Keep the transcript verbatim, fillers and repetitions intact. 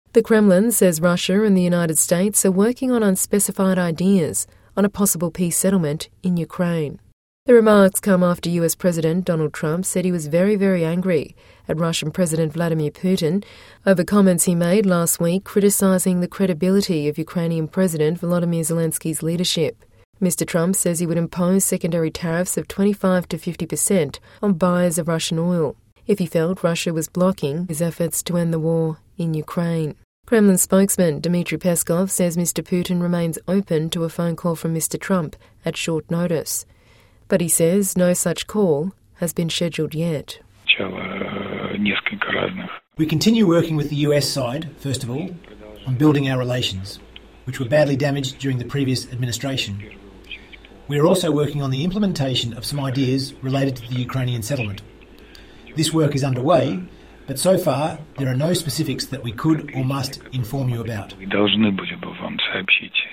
The Kremlin says Russia and the United States are working on unspecified ideas on a possible peace settlement in Ukraine. The remarks come after U S President Donald Trump said he was very, very angry at Russian President Vladimir Putin over comments he made last week criticising the credibility of Ukrainian President Volodymyr Zelensky's leadership. Mister Trump says he would impose secondary tariffs of twenty-five to fifty percent on buyers of Russian oil if he felt Russia was blocking his efforts to end the war in Ukraine. Kremlin spokesman Dmitry Peskov says Mister Putin remains open to a phone call from Mister Trump at short notice. But he says no such call has been scheduled yet. We continue working with the U S side, first of all, on building our relations, which were badly damaged during the previous administration. We are also working on the implementation of some ideas related to the Ukrainian settlement. This work is underway, but so far there are no specifics that we could or must inform you about.